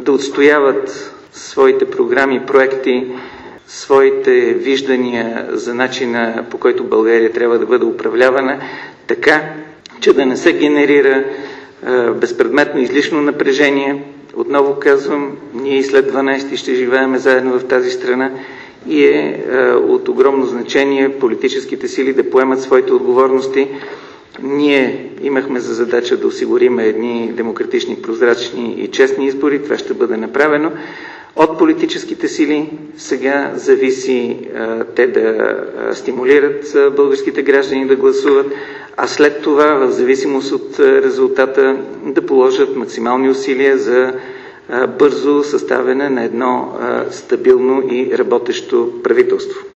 да отстояват своите програми, проекти, своите виждания за начина, по който България трябва да бъде управлявана, така, че да не се генерира безпредметно излишно напрежение. Отново казвам, ние и след 12-ти ще живеем заедно в тази страна и е от огромно значение политическите сили да поемат своите отговорности. Ние имахме за задача да осигурим едни демократични, прозрачни и честни избори. Това ще бъде направено. От политическите сили сега зависи те да стимулират българските граждани да гласуват, а след това, в зависимост от резултата, да положат максимални усилия за бързо съставяне на едно стабилно и работещо правителство.